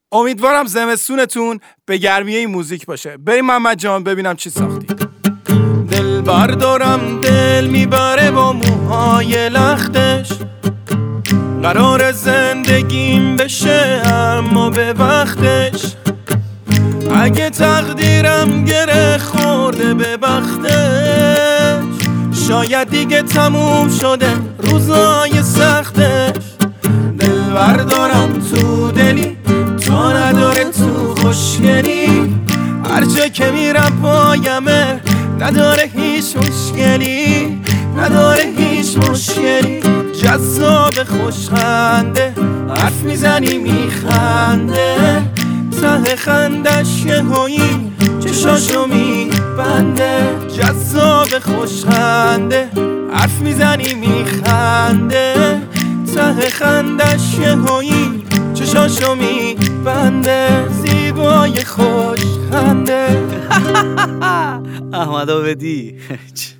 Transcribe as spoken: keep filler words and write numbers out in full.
امیدوارم زمستونتون به گرمی این موزیک باشه. بریم محمد جان ببینم چی ساختید. دل بردارم دل میبره با موهای لختش، قرار زندگیم بشه اما به وقتش، اگه تقدیرم گره خورده به بختش، شاید دیگه تموم شده روزای سختش. دل بردارم تو دلی تا نداره تو خوشگلی، هر جا که میرم پایمه نداره هیچ مشکلی، نداره هیچ مشکلی. جذاب خوشخنده حرف میزنی میخنده، ته خندش یهویی چشاشو میبنده. جذاب خوشخنده حرف میزنی میخنده، ته خندش یهویی چشاشو میبنده. زیبای خوشخنده. احمد آبدی